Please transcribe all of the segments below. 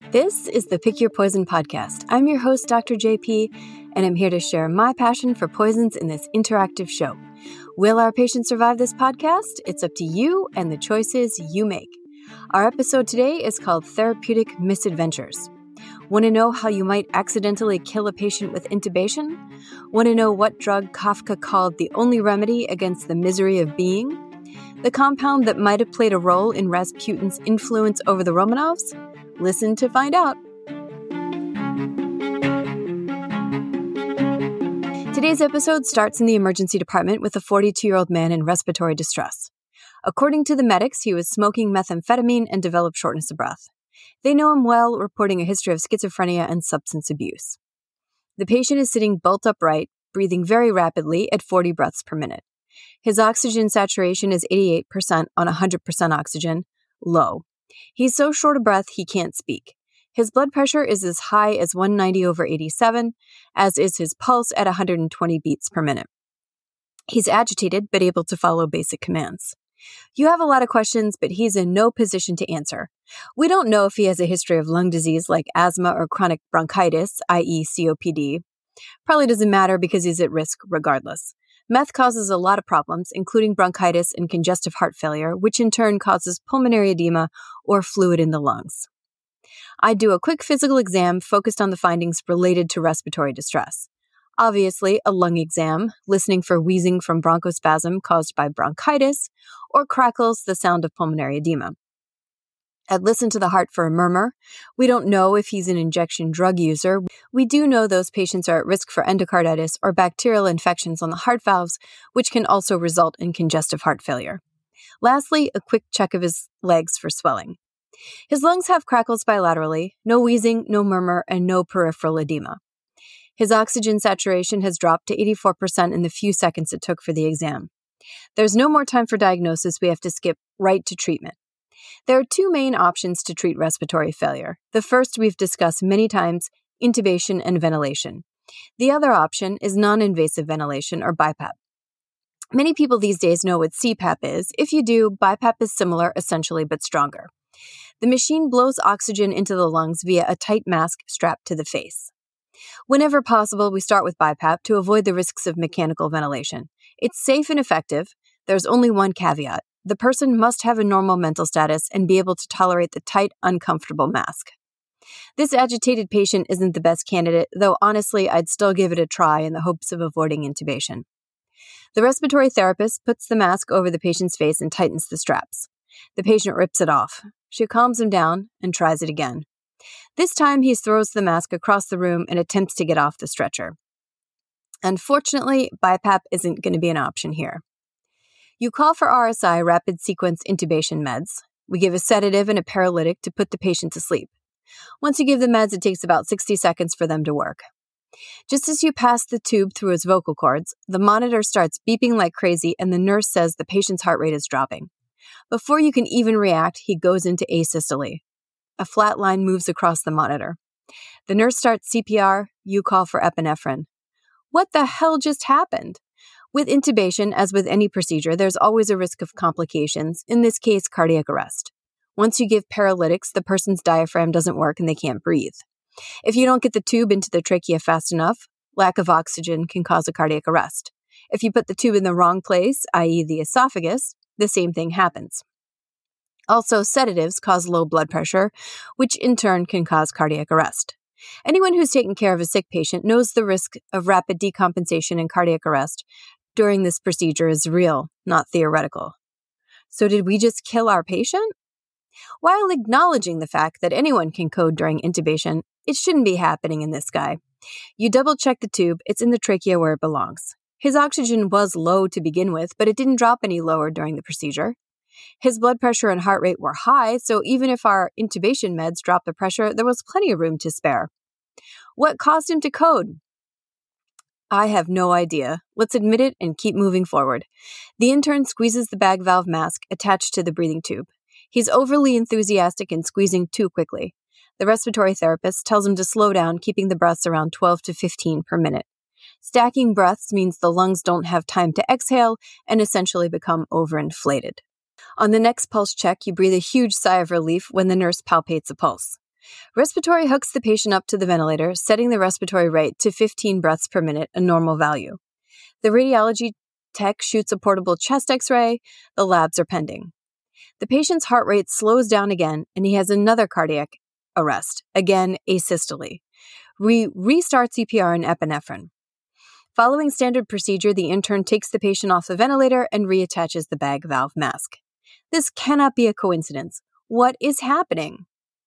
This is the Pick Your Poison podcast. I'm your host, Dr. JP, and I'm here to share my passion for poisons in this interactive show. Will our patients survive this podcast? It's up to you and the choices you make. Our episode today is called Therapeutic Misadventures. Want to know how you might accidentally kill a patient with intubation? Want to know what drug Kafka called the only remedy against the misery of being? The compound that might have played a role in Rasputin's influence over the Romanovs? Listen to find out. Today's episode starts in the emergency department with a 42-year-old man in respiratory distress. According to the medics, he was smoking methamphetamine and developed shortness of breath. They know him well, reporting a history of schizophrenia and substance abuse. The patient is sitting bolt upright, breathing very rapidly at 40 breaths per minute. His oxygen saturation is 88% on 100% oxygen, low. He's so short of breath he can't speak. His blood pressure is as high as 190/87, as is his pulse at 120 beats per minute. He's agitated but able to follow basic commands. You have a lot of questions, but he's in no position to answer. We don't know if he has a history of lung disease like asthma or chronic bronchitis, i.e. COPD. Probably doesn't matter because he's at risk regardless. Meth causes a lot of problems, including bronchitis and congestive heart failure, which in turn causes pulmonary edema or fluid in the lungs. I do a quick physical exam focused on the findings related to respiratory distress. Obviously, a lung exam, listening for wheezing from bronchospasm caused by bronchitis, or crackles, the sound of pulmonary edema. I'd listen to the heart for a murmur. We don't know if he's an injection drug user. We do know those patients are at risk for endocarditis or bacterial infections on the heart valves, which can also result in congestive heart failure. Lastly, a quick check of his legs for swelling. His lungs have crackles bilaterally, no wheezing, no murmur, and no peripheral edema. His oxygen saturation has dropped to 84% in the few seconds it took for the exam. There's no more time for diagnosis. We have to skip right to treatment. There are two main options to treat respiratory failure. The first we've discussed many times, intubation and ventilation. The other option is non-invasive ventilation or BiPAP. Many people these days know what CPAP is. If you do, BiPAP is similar essentially but stronger. The machine blows oxygen into the lungs via a tight mask strapped to the face. Whenever possible, we start with BiPAP to avoid the risks of mechanical ventilation. It's safe and effective. There's only one caveat. The person must have a normal mental status and be able to tolerate the tight, uncomfortable mask. This agitated patient isn't the best candidate, though honestly, I'd still give it a try in the hopes of avoiding intubation. The respiratory therapist puts the mask over the patient's face and tightens the straps. The patient rips it off. She calms him down and tries it again. This time, he throws the mask across the room and attempts to get off the stretcher. Unfortunately, BiPAP isn't going to be an option here. You call for RSI, rapid sequence intubation meds. We give a sedative and a paralytic to put the patient to sleep. Once you give the meds, it takes about 60 seconds for them to work. Just as you pass the tube through his vocal cords, the monitor starts beeping like crazy and the nurse says the patient's heart rate is dropping. Before you can even react, he goes into asystole. A flat line moves across the monitor. The nurse starts CPR, you call for epinephrine. What the hell just happened? With intubation, as with any procedure, there's always a risk of complications, in this case, cardiac arrest. Once you give paralytics, the person's diaphragm doesn't work and they can't breathe. If you don't get the tube into the trachea fast enough, lack of oxygen can cause a cardiac arrest. If you put the tube in the wrong place, i.e. the esophagus, the same thing happens. Also, sedatives cause low blood pressure, which in turn can cause cardiac arrest. Anyone who's taken care of a sick patient knows the risk of rapid decompensation and cardiac arrest during this procedure is real, not theoretical. So did we just kill our patient? While acknowledging the fact that anyone can code during intubation, it shouldn't be happening in this guy. You double-check the tube, it's in the trachea where it belongs. His oxygen was low to begin with, but it didn't drop any lower during the procedure. His blood pressure and heart rate were high, so even if our intubation meds dropped the pressure, there was plenty of room to spare. What caused him to code? I have no idea. Let's admit it and keep moving forward. The intern squeezes the bag valve mask attached to the breathing tube. He's overly enthusiastic and squeezing too quickly. The respiratory therapist tells him to slow down, keeping the breaths around 12 to 15 per minute. Stacking breaths means the lungs don't have time to exhale and essentially become overinflated. On the next pulse check, you breathe a huge sigh of relief when the nurse palpates a pulse. Respiratory hooks the patient up to the ventilator, setting the respiratory rate to 15 breaths per minute, a normal value. The radiology tech shoots a portable chest X-ray. The labs are pending. The patient's heart rate slows down again, and he has another cardiac arrest, again asystole. We restart CPR and epinephrine. Following standard procedure, the intern takes the patient off the ventilator and reattaches the bag valve mask. This cannot be a coincidence. What is happening?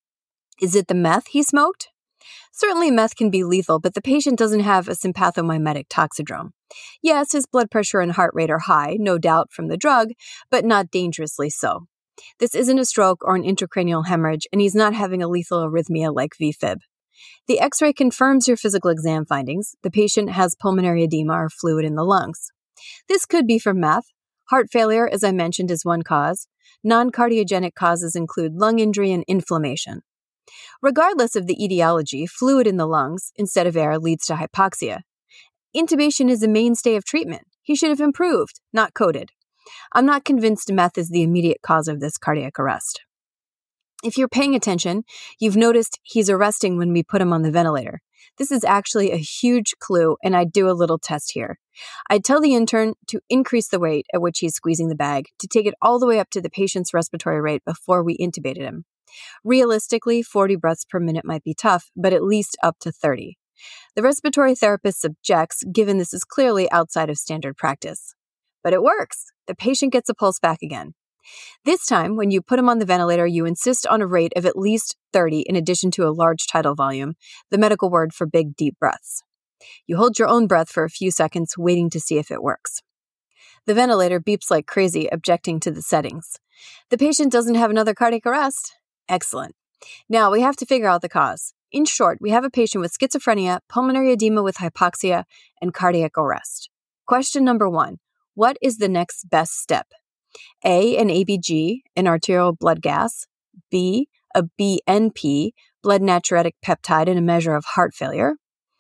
Is it the meth he smoked? Certainly meth can be lethal, but the patient doesn't have a sympathomimetic toxidrome. Yes, his blood pressure and heart rate are high, no doubt from the drug, but not dangerously so. This isn't a stroke or an intracranial hemorrhage, and he's not having a lethal arrhythmia like VFib. The X-ray confirms your physical exam findings. The patient has pulmonary edema or fluid in the lungs. This could be from meth. Heart failure, as I mentioned, is one cause. Non-cardiogenic causes include lung injury and inflammation. Regardless of the etiology, fluid in the lungs instead of air leads to hypoxia. Intubation is a mainstay of treatment. He should have improved, not coded. I'm not convinced meth is the immediate cause of this cardiac arrest. If you're paying attention, you've noticed he's arresting when we put him on the ventilator. This is actually a huge clue, and I'd do a little test here. I'd tell the intern to increase the rate at which he's squeezing the bag, to take it all the way up to the patient's respiratory rate before we intubated him. Realistically, 40 breaths per minute might be tough, but at least up to 30. The respiratory therapist objects, given this is clearly outside of standard practice. But it works. The patient gets a pulse back again. This time, when you put him on the ventilator, you insist on a rate of at least 30 in addition to a large tidal volume, the medical word for big, deep breaths. You hold your own breath for a few seconds, waiting to see if it works. The ventilator beeps like crazy, objecting to the settings. The patient doesn't have another cardiac arrest? Excellent. Now we have to figure out the cause. In short, we have a patient with schizophrenia, pulmonary edema with hypoxia, and cardiac arrest. Question number 1. What is the next best step? A, an ABG, an arterial blood gas. B, a BNP, blood natriuretic peptide and a measure of heart failure.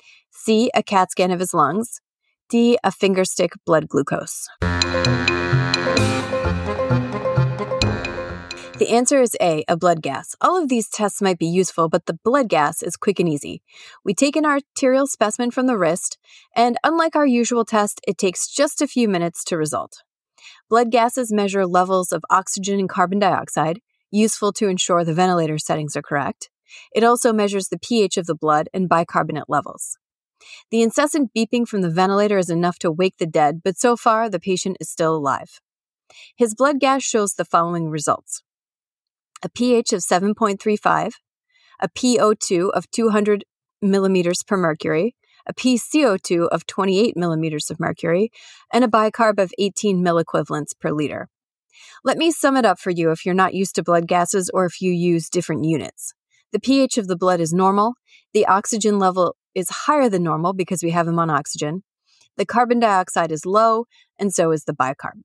C, a CAT scan of his lungs. D, a fingerstick blood glucose. The answer is A, a blood gas. All of these tests might be useful, but the blood gas is quick and easy. We take an arterial specimen from the wrist, and unlike our usual test, it takes just a few minutes to result. Blood gases measure levels of oxygen and carbon dioxide, useful to ensure the ventilator settings are correct. It also measures the pH of the blood and bicarbonate levels. The incessant beeping from the ventilator is enough to wake the dead, but so far the patient is still alive. His blood gas shows the following results. A pH of 7.35, a PO2 of 200 millimeters per mercury, a PCO2 of 28 millimeters of mercury, and a bicarb of 18 milliequivalents per liter. Let me sum it up for you if you're not used to blood gases or if you use different units. The pH of the blood is normal. The oxygen level is higher than normal because we have him on oxygen. The carbon dioxide is low, and so is the bicarb.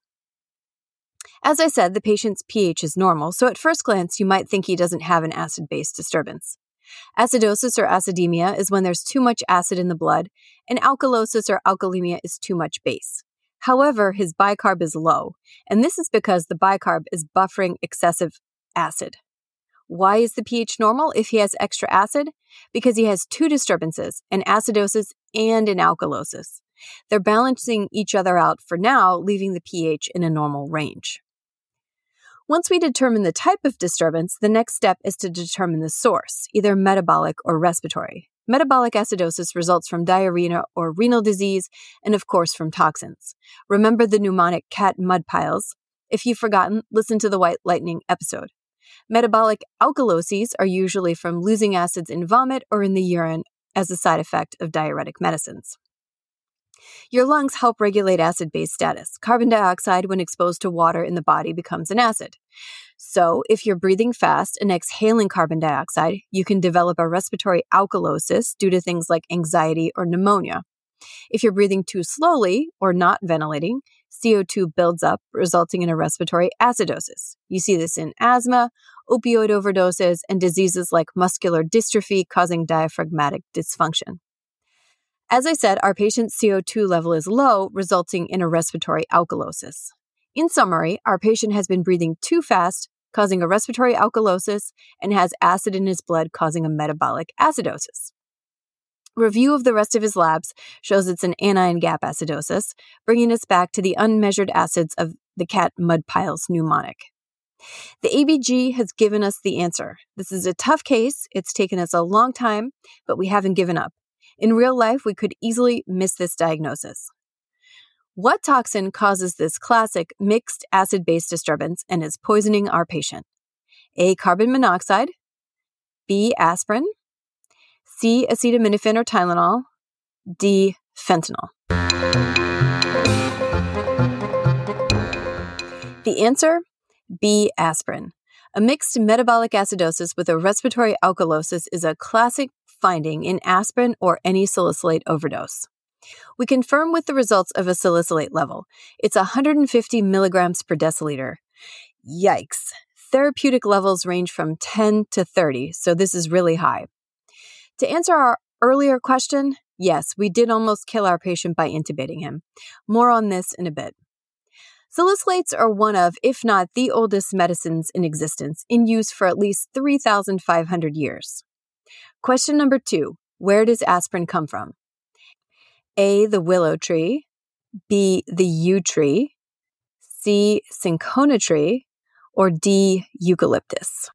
As I said, the patient's pH is normal, so at first glance, you might think he doesn't have an acid-base disturbance. Acidosis or acidemia is when there's too much acid in the blood, and alkalosis or alkalemia is too much base. However, his bicarb is low, and this is because the bicarb is buffering excessive acid. Why is the pH normal if he has extra acid? Because he has two disturbances, an acidosis and an alkalosis. They're balancing each other out for now, leaving the pH in a normal range. Once we determine the type of disturbance, the next step is to determine the source, either metabolic or respiratory. Metabolic acidosis results from diarrhea or renal disease, and of course from toxins. Remember the mnemonic cat mud piles? If you've forgotten, listen to the White Lightning episode. Metabolic alkaloses are usually from losing acids in vomit or in the urine as a side effect of diuretic medicines. Your lungs help regulate acid-base status. Carbon dioxide, when exposed to water in the body, becomes an acid. So, if you're breathing fast and exhaling carbon dioxide, you can develop a respiratory alkalosis due to things like anxiety or pneumonia. If you're breathing too slowly or not ventilating, CO2 builds up, resulting in a respiratory acidosis. You see this in asthma, opioid overdoses, and diseases like muscular dystrophy causing diaphragmatic dysfunction. As I said, our patient's CO2 level is low, resulting in a respiratory alkalosis. In summary, our patient has been breathing too fast, causing a respiratory alkalosis, and has acid in his blood causing a metabolic acidosis. Review of the rest of his labs shows it's an anion gap acidosis, bringing us back to the unmeasured acids of the cat mud piles mnemonic. The ABG has given us the answer. This is a tough case. It's taken us a long time, but we haven't given up. In real life, we could easily miss this diagnosis. What toxin causes this classic mixed acid-base disturbance and is poisoning our patient? A. Carbon monoxide. B. Aspirin. C. Acetaminophen or Tylenol. D. Fentanyl. The answer? B. Aspirin. A mixed metabolic acidosis with a respiratory alkalosis is a classic finding in aspirin or any salicylate overdose. We confirm with the results of a salicylate level. It's 150 milligrams per deciliter. Yikes. Therapeutic levels range from 10 to 30, so this is really high. To answer our earlier question, yes, we did almost kill our patient by intubating him. More on this in a bit. Salicylates are one of, if not the oldest medicines in existence, in use for at least 3,500 years. Question number 2. Where does aspirin come from? A. The willow tree. B. The yew tree. C. Cinchona tree. Or D. Eucalyptus.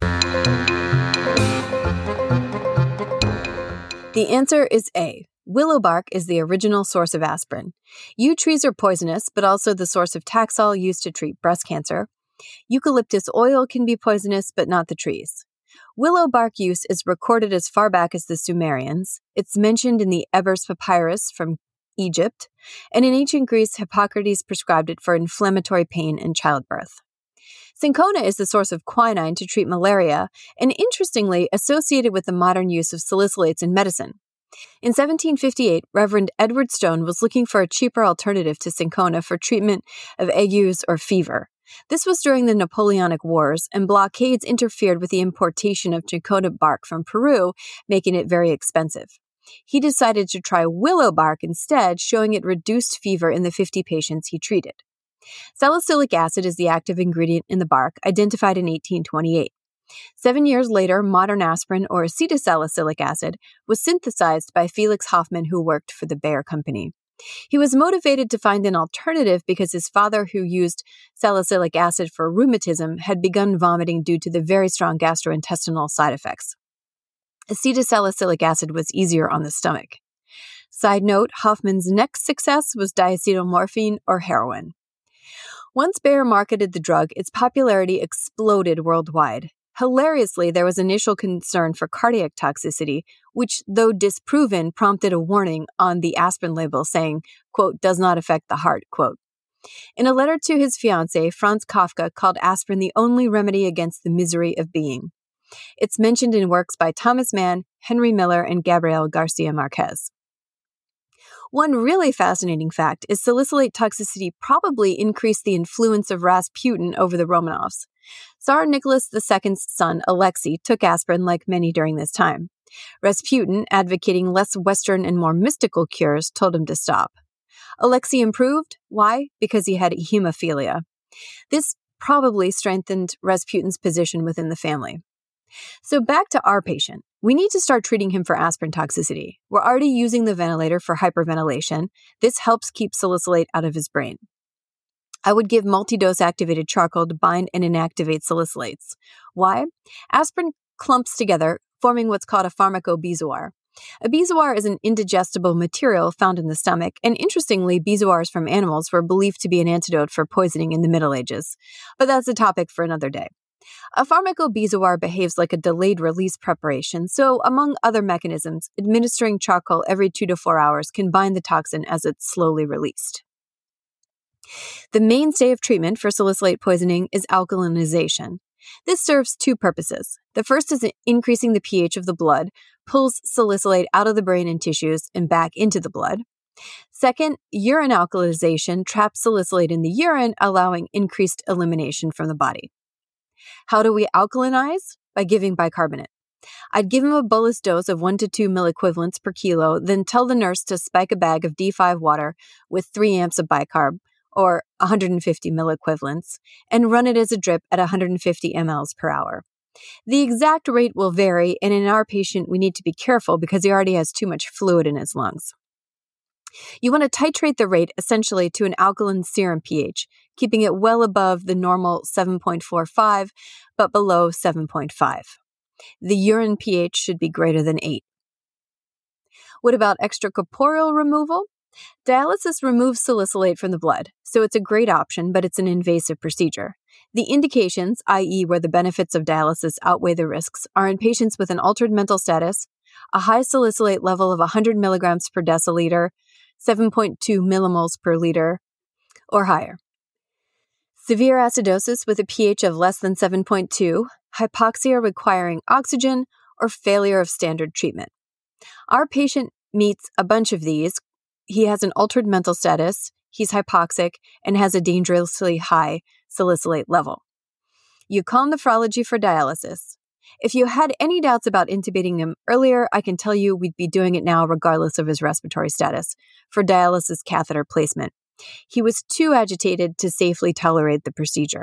The answer is A. Willow bark is the original source of aspirin. Yew trees are poisonous, but also the source of Taxol used to treat breast cancer. Eucalyptus oil can be poisonous, but not the trees. Willow bark use is recorded as far back as the Sumerians. It's mentioned in the Ebers Papyrus from Egypt, and in ancient Greece, Hippocrates prescribed it for inflammatory pain and childbirth. Cinchona is the source of quinine to treat malaria, and interestingly associated with the modern use of salicylates in medicine. In 1758, Reverend Edward Stone was looking for a cheaper alternative to cinchona for treatment of agues or fever. This was during the Napoleonic Wars, and blockades interfered with the importation of cinchona bark from Peru, making it very expensive. He decided to try willow bark instead, showing it reduced fever in the 50 patients he treated. Salicylic acid is the active ingredient in the bark, identified in 1828. 7 years later, modern aspirin, or acetylsalicylic acid, was synthesized by Felix Hoffmann, who worked for the Bayer Company. He was motivated to find an alternative because his father, who used salicylic acid for rheumatism, had begun vomiting due to the very strong gastrointestinal side effects. Acetylsalicylic acid was easier on the stomach. Side note, Hoffmann's next success was diacetylmorphine or heroin. Once Bayer marketed the drug, its popularity exploded worldwide. Hilariously, there was initial concern for cardiac toxicity, which, though disproven, prompted a warning on the aspirin label saying, quote, does not affect the heart, quote. In a letter to his fiancée, Franz Kafka called aspirin the only remedy against the misery of being. It's mentioned in works by Thomas Mann, Henry Miller, and Gabriel Garcia Marquez. One really fascinating fact is salicylate toxicity probably increased the influence of Rasputin over the Romanovs. Tsar Nicholas II's son, Alexei, took aspirin like many during this time. Rasputin, advocating less Western and more mystical cures, told him to stop. Alexei improved. Why? Because he had hemophilia. This probably strengthened Rasputin's position within the family. So back to our patient. We need to start treating him for aspirin toxicity. We're already using the ventilator for hyperventilation. This helps keep salicylate out of his brain. I would give multi-dose activated charcoal to bind and inactivate salicylates. Why? Aspirin clumps together, forming what's called a pharmacobezoar. A bezoar is an indigestible material found in the stomach, and interestingly, bezoars from animals were believed to be an antidote for poisoning in the Middle Ages. But that's a topic for another day. A pharmacobezoar behaves like a delayed release preparation, so among other mechanisms, administering charcoal every 2 to 4 hours can bind the toxin as it's slowly released. The mainstay of treatment for salicylate poisoning is alkalinization. This serves two purposes. The first is increasing the pH of the blood, pulls salicylate out of the brain and tissues and back into the blood. Second, urine alkalization traps salicylate in the urine, allowing increased elimination from the body. How do we alkalinize? By giving bicarbonate. I'd give him a bolus dose of 1 to 2 milliequivalents per kilo, then tell the nurse to spike a bag of D5 water with 3 amps of bicarb, or 150 milliequivalents, and run it as a drip at 150 mLs per hour. The exact rate will vary, and in our patient, we need to be careful because he already has too much fluid in his lungs. You want to titrate the rate essentially to an alkaline serum pH, keeping it well above the normal 7.45, but below 7.5. The urine pH should be greater than 8. What about extracorporeal removal? Dialysis removes salicylate from the blood, so it's a great option, but it's an invasive procedure. The indications, i.e. where the benefits of dialysis outweigh the risks, are in patients with an altered mental status, a high salicylate level of 100 milligrams per deciliter, 7.2 millimoles per liter, or higher. Severe acidosis with a pH of less than 7.2, hypoxia requiring oxygen, or failure of standard treatment. Our patient meets a bunch of these. He has an altered mental status, he's hypoxic, and has a dangerously high salicylate level. You call nephrology for dialysis. If you had any doubts about intubating him earlier, I can tell you we'd be doing it now regardless of his respiratory status for dialysis catheter placement. He was too agitated to safely tolerate the procedure.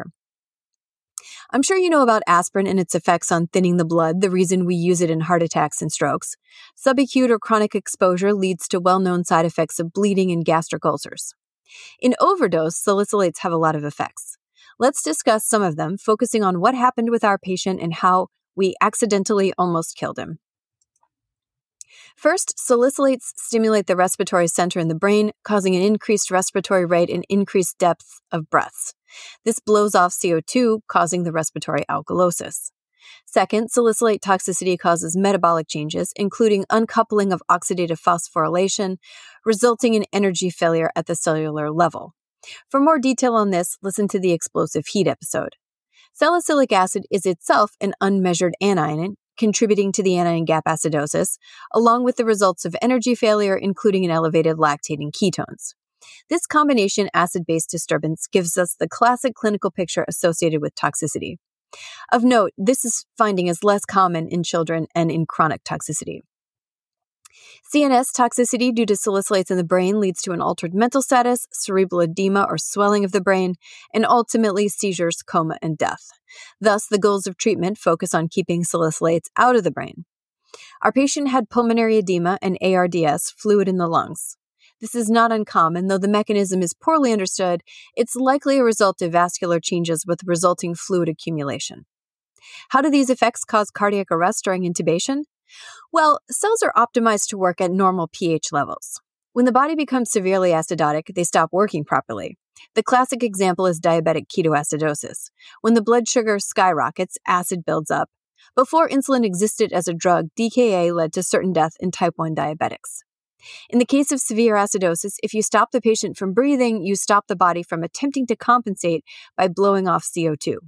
I'm sure you know about aspirin and its effects on thinning the blood, the reason we use it in heart attacks and strokes. Subacute or chronic exposure leads to well-known side effects of bleeding and gastric ulcers. In overdose, salicylates have a lot of effects. Let's discuss some of them, focusing on what happened with our patient and how we accidentally almost killed him. First, salicylates stimulate the respiratory center in the brain, causing an increased respiratory rate and increased depth of breaths. This blows off CO2, causing the respiratory alkalosis. Second, salicylate toxicity causes metabolic changes, including uncoupling of oxidative phosphorylation, resulting in energy failure at the cellular level. For more detail on this, listen to the explosive heat episode. Salicylic acid is itself an unmeasured anion, contributing to the anion gap acidosis, along with the results of energy failure, including an elevated lactating ketones. This combination acid-base disturbance gives us the classic clinical picture associated with toxicity. Of note, this finding is less common in children and in chronic toxicity. CNS toxicity due to salicylates in the brain leads to an altered mental status, cerebral edema or swelling of the brain, and ultimately seizures, coma, and death. Thus, the goals of treatment focus on keeping salicylates out of the brain. Our patient had pulmonary edema and ARDS, fluid in the lungs. This is not uncommon, though the mechanism is poorly understood. It's likely a result of vascular changes with resulting fluid accumulation. How do these effects cause cardiac arrest during intubation? Well, cells are optimized to work at normal pH levels. When the body becomes severely acidotic, they stop working properly. The classic example is diabetic ketoacidosis. When the blood sugar skyrockets, acid builds up. Before insulin existed as a drug, DKA led to certain death in type 1 diabetics. In the case of severe acidosis, if you stop the patient from breathing, you stop the body from attempting to compensate by blowing off CO2.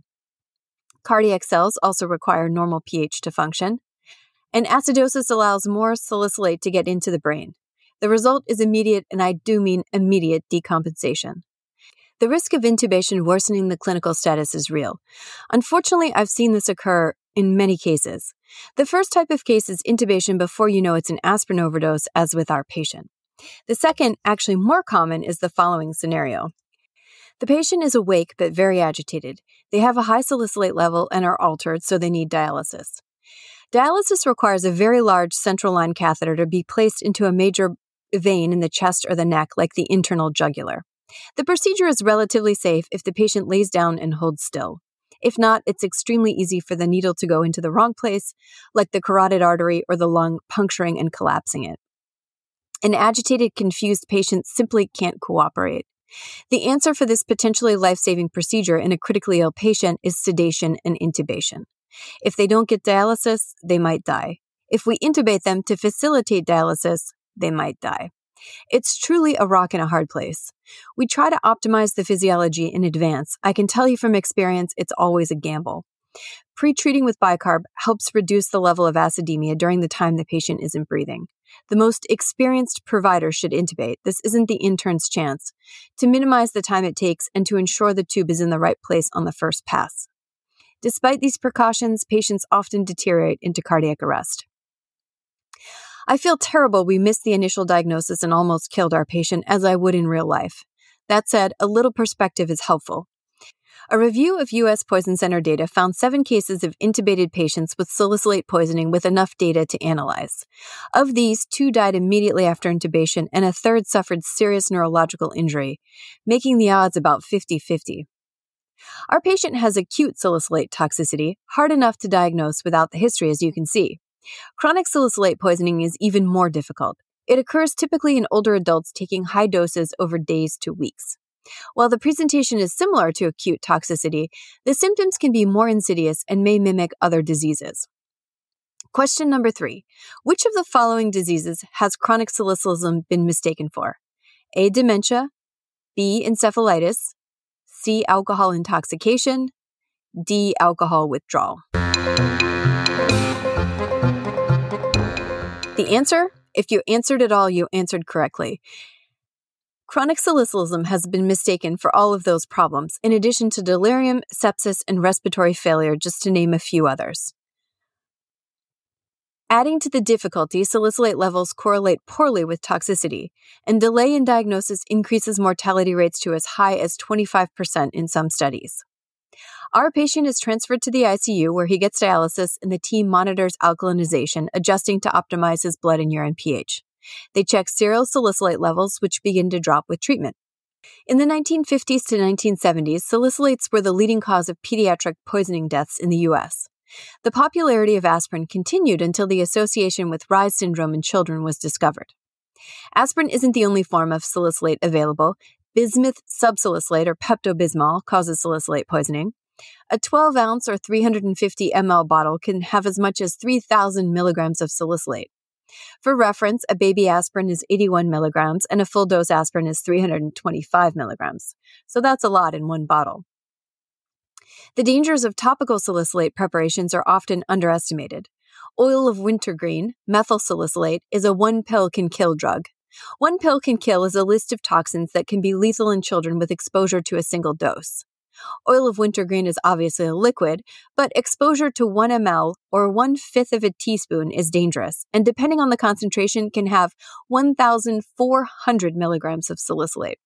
Cardiac cells also require normal pH to function, and acidosis allows more salicylate to get into the brain. The result is immediate, and I do mean immediate, decompensation. The risk of intubation worsening the clinical status is real. Unfortunately, I've seen this occur in many cases. The first type of case is intubation before you know it's an aspirin overdose, as with our patient. The second, actually more common, is the following scenario. The patient is awake but very agitated. They have a high salicylate level and are altered, so they need dialysis. Dialysis requires a very large central line catheter to be placed into a major vein in the chest or the neck, like the internal jugular. The procedure is relatively safe if the patient lays down and holds still. If not, it's extremely easy for the needle to go into the wrong place, like the carotid artery or the lung, puncturing and collapsing it. An agitated, confused patient simply can't cooperate. The answer for this potentially life-saving procedure in a critically ill patient is sedation and intubation. If they don't get dialysis, they might die. If we intubate them to facilitate dialysis, they might die. It's truly a rock and a hard place. We try to optimize the physiology in advance. I can tell you from experience, it's always a gamble. Pre-treating with bicarb helps reduce the level of acidemia during the time the patient isn't breathing. The most experienced provider should intubate. This isn't the intern's chance. To minimize the time it takes and to ensure the tube is in the right place on the first pass. Despite these precautions, patients often deteriorate into cardiac arrest. I feel terrible we missed the initial diagnosis and almost killed our patient, as I would in real life. That said, a little perspective is helpful. A review of U.S. Poison Center data found 7 cases of intubated patients with salicylate poisoning with enough data to analyze. Of these, 2 died immediately after intubation, and a third suffered serious neurological injury, making the odds about 50-50. Our patient has acute salicylate toxicity, hard enough to diagnose without the history, as you can see. Chronic salicylate poisoning is even more difficult. It occurs typically in older adults taking high doses over days to weeks. While the presentation is similar to acute toxicity, the symptoms can be more insidious and may mimic other diseases. Question number 3. Which of the following diseases has chronic salicylism been mistaken for? A. Dementia, B. Encephalitis, C. Alcohol intoxication, D. Alcohol withdrawal. The answer? If you answered at all, you answered correctly. Chronic salicylism has been mistaken for all of those problems, in addition to delirium, sepsis, and respiratory failure, just to name a few others. Adding to the difficulty, salicylate levels correlate poorly with toxicity, and delay in diagnosis increases mortality rates to as high as 25% in some studies. Our patient is transferred to the ICU where he gets dialysis and the team monitors alkalinization, adjusting to optimize his blood and urine pH. They check serial salicylate levels, which begin to drop with treatment. In the 1950s to 1970s, salicylates were the leading cause of pediatric poisoning deaths in the U.S. The popularity of aspirin continued until the association with Reye's syndrome in children was discovered. Aspirin isn't the only form of salicylate available. Bismuth subsalicylate, or Pepto-Bismol, causes salicylate poisoning. A 12-ounce or 350 ml bottle can have as much as 3,000 milligrams of salicylate. For reference, a baby aspirin is 81 milligrams and a full-dose aspirin is 325 milligrams. So that's a lot in one bottle. The dangers of topical salicylate preparations are often underestimated. Oil of wintergreen, methyl salicylate, is a one-pill-can-kill drug. One pill can kill is a list of toxins that can be lethal in children with exposure to a single dose. Oil of wintergreen is obviously a liquid, but exposure to 1 ml or 1/5 of a teaspoon is dangerous, and depending on the concentration can have 1,400 milligrams of salicylate.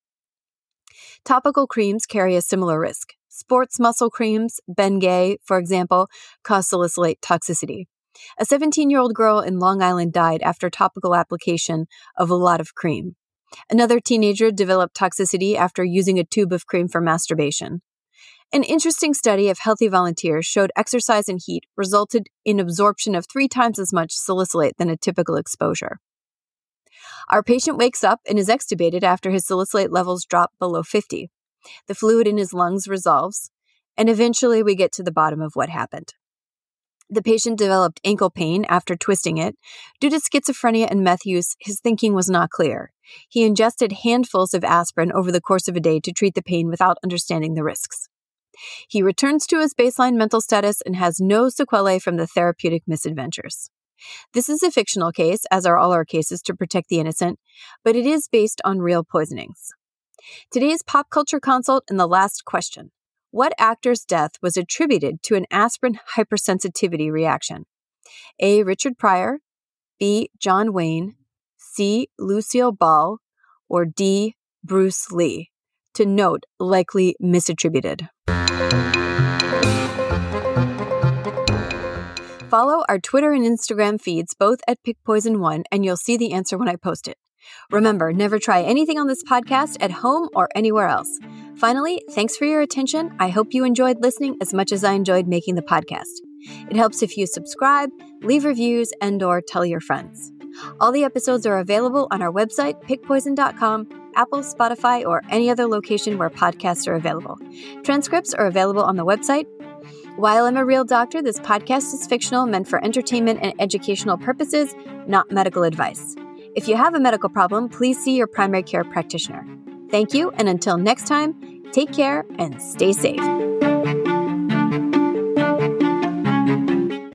Topical creams carry a similar risk. Sports muscle creams, Bengay, for example, cause salicylate toxicity. A 17-year-old girl in Long Island died after topical application of a lot of cream. Another teenager developed toxicity after using a tube of cream for masturbation. An interesting study of healthy volunteers showed exercise and heat resulted in absorption of 3 times as much salicylate than a typical exposure. Our patient wakes up and is extubated after his salicylate levels drop below 50. The fluid in his lungs resolves, and eventually we get to the bottom of what happened. The patient developed ankle pain after twisting it. Due to schizophrenia and meth use, his thinking was not clear. He ingested handfuls of aspirin over the course of a day to treat the pain without understanding the risks. He returns to his baseline mental status and has no sequelae from the therapeutic misadventures. This is a fictional case, as are all our cases, to protect the innocent, but it is based on real poisonings. Today's pop culture consult and the last question. What actor's death was attributed to an aspirin hypersensitivity reaction? A. Richard Pryor, B. John Wayne, C. Lucille Ball, or D. Bruce Lee? To note, likely misattributed. Follow our Twitter and Instagram feeds, both at PickPoison1, and you'll see the answer when I post it. Remember, never try anything on this podcast at home or anywhere else. Finally, thanks for your attention. I hope you enjoyed listening as much as I enjoyed making the podcast. It helps if you subscribe, leave reviews, and/or tell your friends. All the episodes are available on our website, pickpoison.com, Apple, Spotify, or any other location where podcasts are available. Transcripts are available on the website. While I'm a real doctor, this podcast is fictional, meant for entertainment and educational purposes, not medical advice. If you have a medical problem, please see your primary care practitioner. Thank you, and until next time, take care and stay safe.